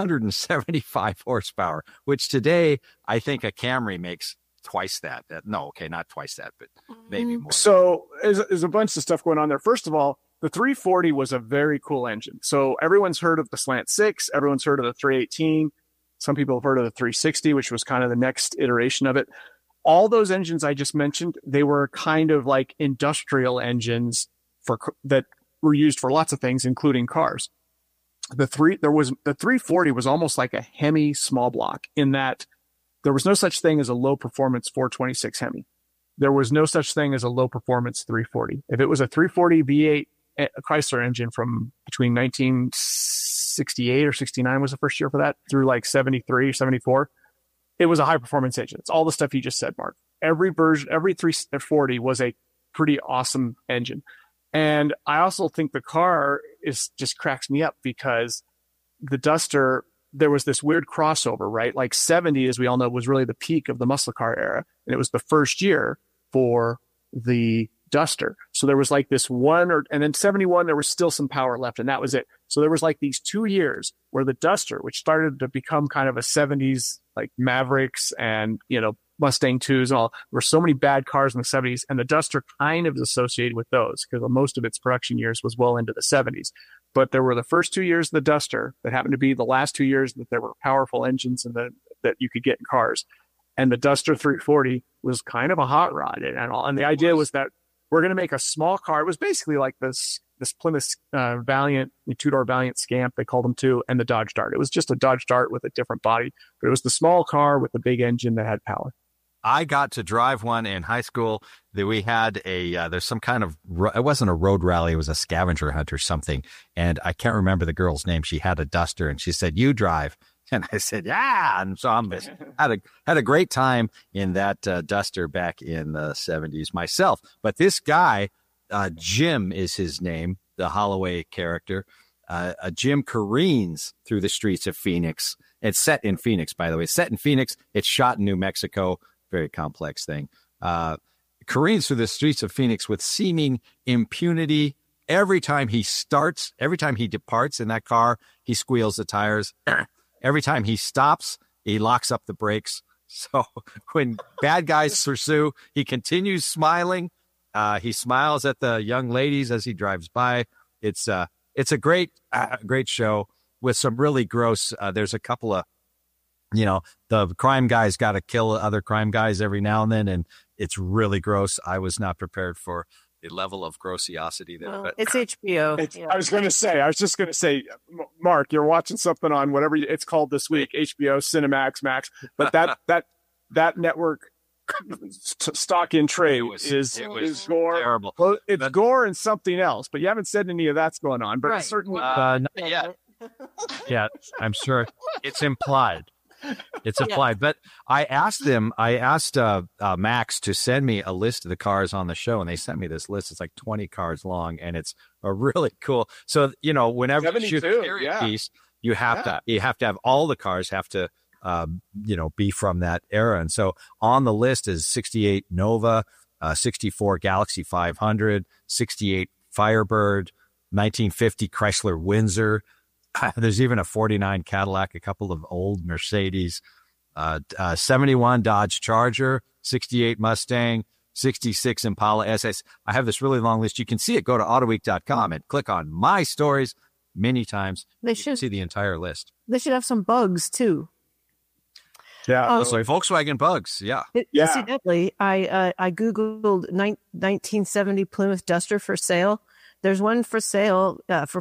275 horsepower, which today I think a Camry makes twice that. No, okay, not twice that, but maybe more. So there's a bunch of stuff going on there. First of all, the 340 was a very cool engine. So everyone's heard of the Slant 6. Everyone's heard of the 318. Some people have heard of the 360, which was kind of the next iteration of it. All those engines I just mentioned, they were kind of like industrial engines that were used for lots of things, including cars. The 340 was almost like a Hemi small block in that there was no such thing as a low performance 426 Hemi. There was no such thing as a low performance 340. If it was a 340 V8 Chrysler engine from between 1968 or 69 was the first year for that through like 73 or 74, it was a high performance engine. It's all the stuff you just said, Mark. Every version, every 340 was a pretty awesome engine. And I also think the car just cracks me up because the Duster, there was this weird crossover, right? Like 70, as we all know, was really the peak of the muscle car era. And it was the first year for the Duster. So there was like this and then 71, there was still some power left and that was it. So there was like these 2 years where the Duster, which started to become kind of a 70s, like Mavericks and, Mustang 2s and all, there were so many bad cars in the 70s, and the Duster kind of is associated with those because most of its production years was well into the 70s. But there were the first 2 years of the Duster that happened to be the last 2 years that there were powerful engines and that you could get in cars. And the Duster 340 was kind of a hot rod and all. And the idea was that we're going to make a small car. It was basically like this Plymouth Valiant, the two-door Valiant Scamp, they called them too, and the Dodge Dart. It was just a Dodge Dart with a different body, but it was the small car with the big engine that had power. I got to drive one in high school. That we had there's some kind of, it wasn't a road rally, it was a scavenger hunt or something. And I can't remember the girl's name. She had a Duster and she said, "You drive." And I said, "Yeah." And so I had a great time in that Duster back in the 70s myself. But this guy, Jim is his name, the Holloway character. Jim careens through the streets of Phoenix. It's set in Phoenix, by the way. It's set in Phoenix. It's shot in New Mexico. Very complex thing. Careens through the streets of Phoenix with seeming impunity. Every time he departs in that car, he squeals the tires. Every time he stops, he locks up the brakes. So when bad guys pursue, he continues smiling. He smiles at the young ladies as he drives by. It's a great show with some really gross. There's a couple of, the crime guys got to kill other crime guys every now and then, and it's really gross. I was not prepared for the level of grossiosity there. Well, but it's HBO. I was just going to say, Mark, you're watching something on whatever it's called this week, HBO, Cinemax, Max, but that network stock in trade is gore. Terrible. Well, it's gore and something else, but you haven't said any of that's going on. But Right. certainly, not yet. Yeah, I'm sure it's implied. It's implied. But I asked Max to send me a list of the cars on the show, and they sent me this list. It's like 20 cars long, and it's a really cool. So, whenever you shoot a period piece, you have to have all the cars have to, be from that era. And so on the list is 68 Nova, 64 Galaxy 500, 68 Firebird, 1950 Chrysler Windsor. There's even a 49 Cadillac, a couple of old Mercedes, 71 Dodge Charger, 68 Mustang, 66 Impala SS. I have this really long list. You can see it. Go to autoweek.com and click on My Stories many times. They You can should see the entire list. They should have some bugs too. yeah. So Volkswagen Bugs. Yeah. Incidentally, I googled 1970 Plymouth Duster for sale. There's one for sale for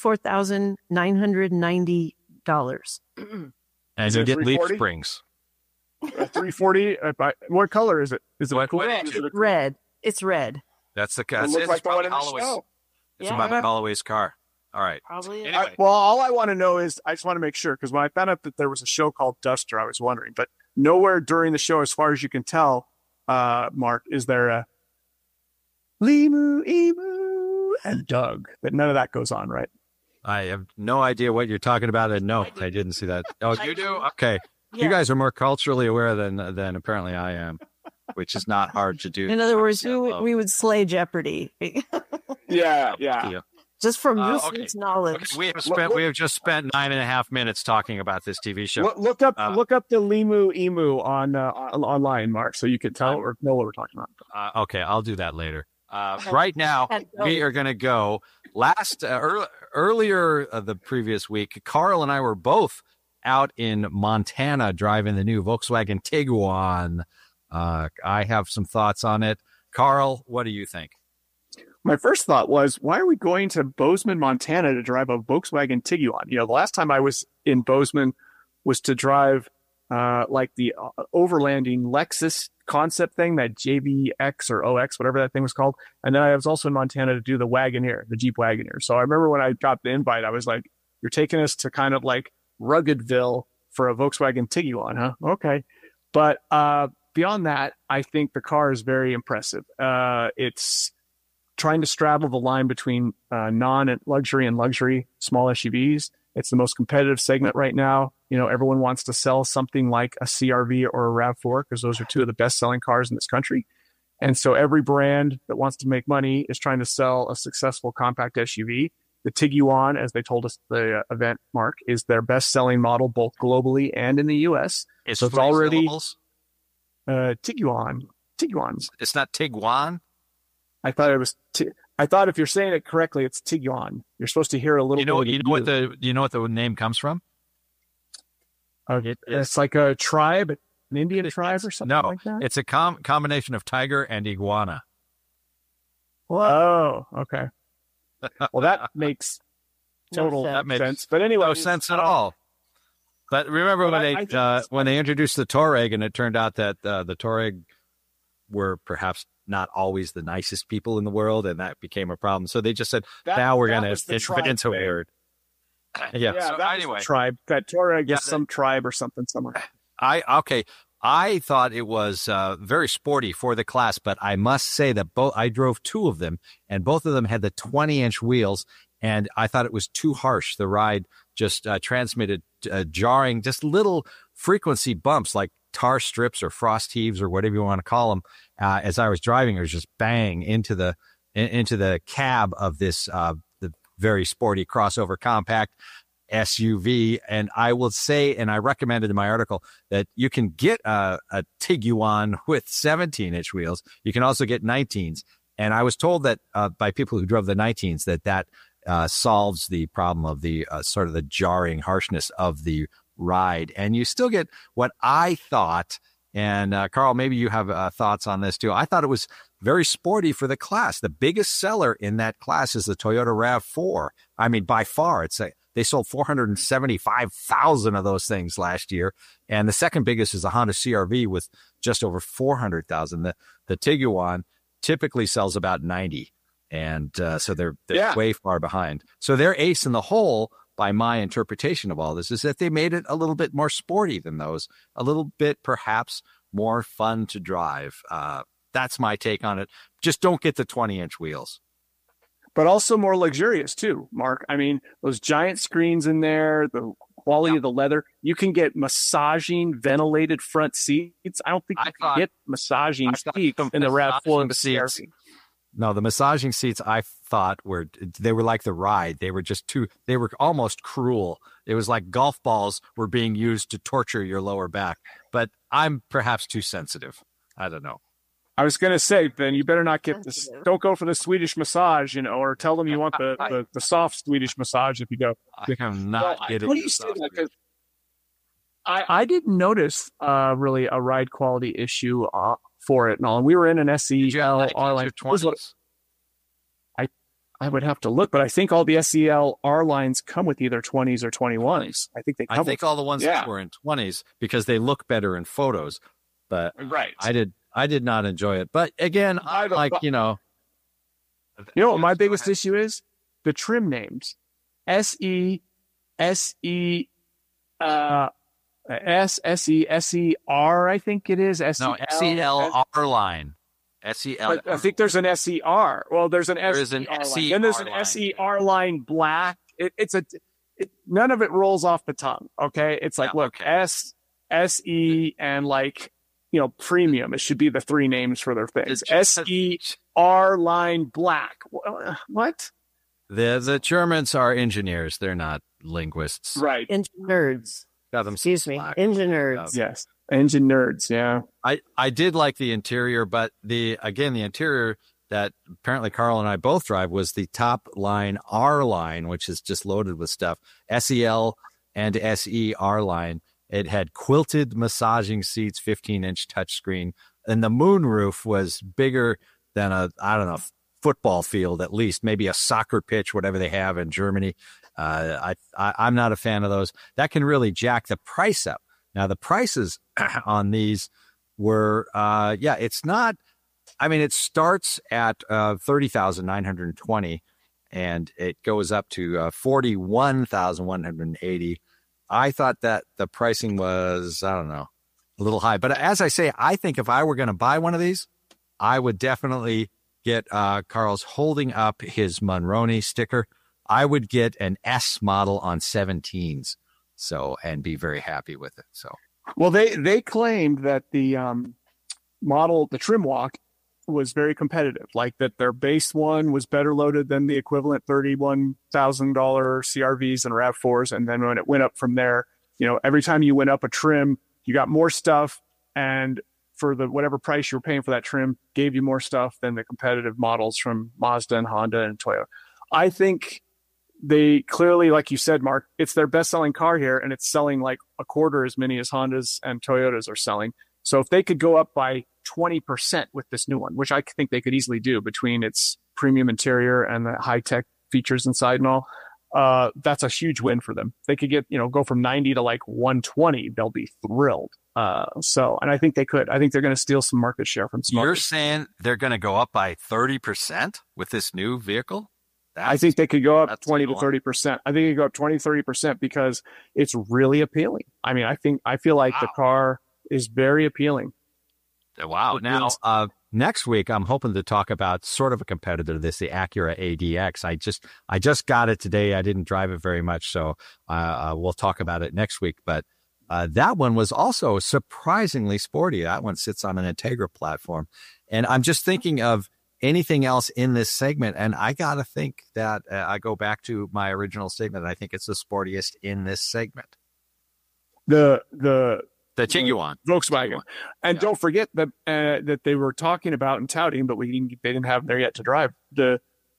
$44,990. And you get leaf springs. 340. What color is it? Is it What- cool? what- Is it Red. It's red. That's the It car. looks like the one in the Holloway's. show. It's Yeah. about Holloway's car. All right. Probably. Anyway. Well, all I want to know is, I just want to make sure, because when I found out that there was a show called Duster, I was wondering, but nowhere during the show, as far as you can tell, Mark, is there a Limu, Emu, and Doug? But none of that goes on, right? I have no idea what you're talking about. And no, I didn't see that. Oh, you do? Okay. You guys are more culturally aware than apparently I am, which is not hard to do. In other words, we would slay Jeopardy. Yeah. Just from Okay. this knowledge. We have just spent 9.5 minutes talking about this TV show. Look up the Limu Emu on online, Mark, so you can tell or know what we're talking about. Okay, I'll do that later. Right now, we are going to go. Earlier the previous week, Carl and I were both out in Montana driving the new Volkswagen Tiguan. I have some thoughts on it. Carl, what do you think? My first thought was, why are we going to Bozeman, Montana to drive a Volkswagen Tiguan? The last time I was in Bozeman was to drive like the overlanding Lexus concept thing, that JBX or OX, whatever that thing was called. And then I was also in Montana to do the Wagoneer, the Jeep Wagoneer. So I remember when I got the invite, I was like, you're taking us to kind of like Ruggedville for a Volkswagen Tiguan, huh? Okay. But beyond that, I think the car is very impressive. It's trying to straddle the line between non-luxury and luxury small SUVs. It's the most competitive segment right now. Everyone wants to sell something like a CR-V or a RAV4 because those are two of the best-selling cars in this country. And so every brand that wants to make money is trying to sell a successful compact SUV. The Tiguan, as they told us at the event, Mark, is their best-selling model both globally and in the U.S. So it's already Tiguan. Tiguan's. It's not Tiguan. I thought it was. I thought if you're saying it correctly, it's Tiguan. You're supposed to hear a little. You know what the name comes from? Okay, it's like a tribe, an Indian tribe or something like that. It's a combination of tiger and iguana. Oh, okay. Well, that makes total sense. But anyway, no sense at all. But remember when they introduced the Touareg, and it turned out that the Touareg were perhaps not always the nicest people in the world, and that became a problem. So they just said, now we're going to into it. Yeah. So anyway, tribe. That Touareg is some tribe or something somewhere. I thought it was very sporty for the class, but I must say that I drove two of them, and both of them had the 20-inch wheels, and I thought it was too harsh. The ride just transmitted jarring, just little frequency bumps like tar strips or frost heaves or whatever you want to call them. As I was driving, it was just bang into the cab of this the very sporty crossover compact SUV. And I will say, and I recommended in my article, that you can get a Tiguan with 17-inch wheels. You can also get 19s. And I was told that by people who drove the 19s that solves the problem of the sort of the jarring harshness of the ride. And you still get what I thought, and Carl, maybe you have thoughts on this too. I thought it was very sporty for the class. The biggest seller in that class is the Toyota RAV4. I mean, by far, they sold 475,000 of those things last year. And the second biggest is the Honda CR-V with just over 400,000. The Tiguan typically sells about 90. And so they're way far behind. So their ace in the hole, by my interpretation of all this, is that they made it a little bit more sporty than those, a little bit perhaps more fun to drive. That's my take on it. Just don't get the 20-inch wheels. But also more luxurious too, Mark. I mean, those giant screens in there, the quality of the leather. You can get massaging, ventilated front seats. I don't think you can get massaging seats in the RAV4 and the CR-V. No, the massaging seats I thought were like the ride. They were they were almost cruel. It was like golf balls were being used to torture your lower back. But I'm perhaps too sensitive. I don't know. I was going to say, Ben, you better not get this. Don't go for the Swedish massage, or tell them you want the soft Swedish massage if you go. I'm not getting what do you say that? I didn't notice really a ride quality issue for it and all. And we were in an SEL R-Line. I would have to look, but I think all the SEL R-Lines come with either 20s or 21s. I think they come with all the ones that were in 20s because they look better in photos. But I did not enjoy it. But again, you know what my biggest issue is? The trim names. SE, SER, I think it is. No, SEL R-Line. SEL. I think there's an SER. Well, there's an SER. There's an SER. Then there's an SER line black. None of it rolls off the tongue. Okay. It's like, look, SE and premium. It should be the three names for their things. SE R line black. What? The Germans are engineers. They're not linguists. Right. Engine nerds. Got them. Excuse me. Engine nerds. Yes. Engine nerds. Yeah. I did like the interior, but the interior that apparently Carl and I both drive was the top line R line, which is just loaded with stuff. SEL and SE R line. It had quilted massaging seats, 15-inch touchscreen, and the moonroof was bigger than a football field, at least, maybe a soccer pitch, whatever they have in Germany. I'm not a fan of those. That can really jack the price up. Now, the prices on these were, it's not, it starts at $30,920 and it goes up to $41,180. I thought that the pricing was, a little high. But as I say, I think if I were going to buy one of these, I would definitely get Carl's holding up his Monroney sticker. I would get an S model on 17s, and be very happy with it. So, well, they claimed that the model, the trim walk, was very competitive. Like that, their base one was better loaded than the equivalent $31,000 CRVs and RAV4s, and then when it went up from there, every time you went up a trim, you got more stuff, and for the whatever price you were paying for that trim, gave you more stuff than the competitive models from Mazda and Honda and Toyota. I think they clearly, like you said, Mark, it's their best-selling car here, and it's selling like a quarter as many as Hondas and Toyotas are selling. So if they could go up by 20% with this new one, which I think they could easily do between its premium interior and the high-tech features inside and all, that's a huge win for them. They could get, go from 90 to like 120. They'll be thrilled. And I think they could. I think they're going to steal some market share from smokers. You're saying they're going to go up by 30% with this new vehicle? I think they could go up 20 to 30%. I think they could go up 20, 30% because it's really appealing. I feel like the car is very appealing. Wow. Now, next week, I'm hoping to talk about sort of a competitor to this, the Acura ADX. I just got it today. I didn't drive it very much, so we'll talk about it next week. But that one was also surprisingly sporty. That one sits on an Integra platform. And I'm just thinking of anything else in this segment, and I got to think that I go back to my original statement. I think it's the sportiest in this segment. The Tiguan. Volkswagen. And don't forget that they were talking about and touting, but they didn't have there yet to drive the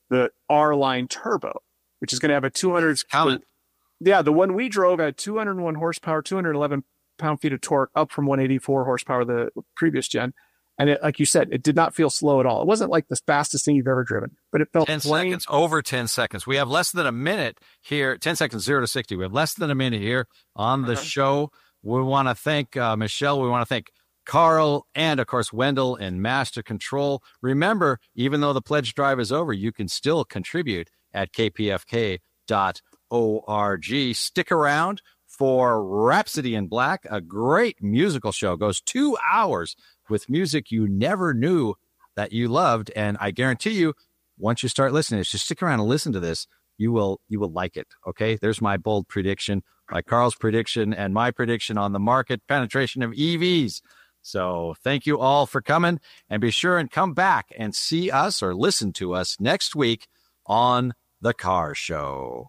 R-Line Turbo, which is going to have a 200. Yeah, the one we drove had 201 horsepower, 211 pound-feet of torque, up from 184 horsepower the previous gen. And it, like you said, it did not feel slow at all. It wasn't like the fastest thing you've ever driven, but it felt 10 seconds, over 10 seconds. We have less than a minute here, 10 seconds, 0 to 60. We have less than a minute here on the show. We want to thank Michelle. We want to thank Carl and, of course, Wendell in Master Control. Remember, even though the pledge drive is over, you can still contribute at kpfk.org. Stick around for Rhapsody in Black, a great musical show. Goes 2 hours with music you never knew that you loved. And I guarantee you, once you start listening, just stick around and listen to this. You will like it. Okay. There's my bold prediction, by Carl's prediction, and my prediction on the market penetration of EVs. So thank you all for coming, and be sure and come back and see us or listen to us next week on The Car Show.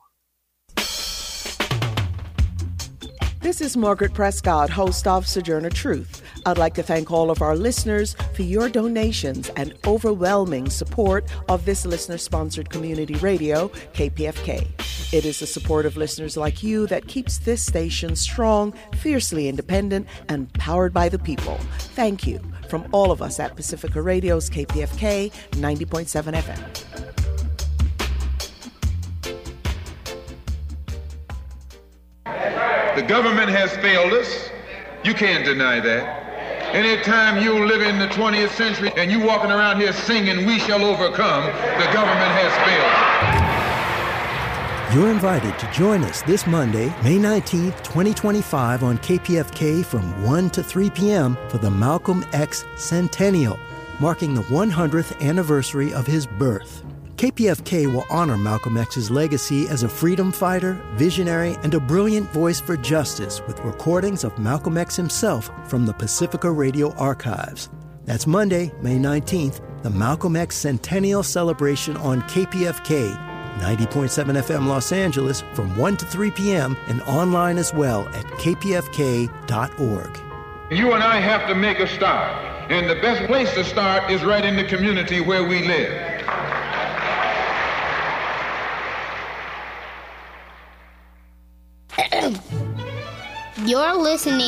This is Margaret Prescott, host of Sojourner Truth. I'd like to thank all of our listeners for your donations and overwhelming support of this listener-sponsored community radio, KPFK. It is the support of listeners like you that keeps this station strong, fiercely independent, and powered by the people. Thank you from all of us at Pacifica Radio's KPFK 90.7 FM. The government has failed us. You can't deny that. Anytime you live in the 20th century and you walking around here singing, "We shall overcome," the government has failed. You're invited to join us this Monday, May 19th, 2025 on KPFK from 1 to 3 p.m. for the Malcolm X Centennial, marking the 100th anniversary of his birth. KPFK will honor Malcolm X's legacy as a freedom fighter, visionary, and a brilliant voice for justice with recordings of Malcolm X himself from the Pacifica Radio Archives. That's Monday, May 19th, the Malcolm X Centennial Celebration on KPFK, 90.7 FM Los Angeles from 1 to 3 p.m. and online as well at kpfk.org. You and I have to make a start, and the best place to start is right in the community where we live. You're listening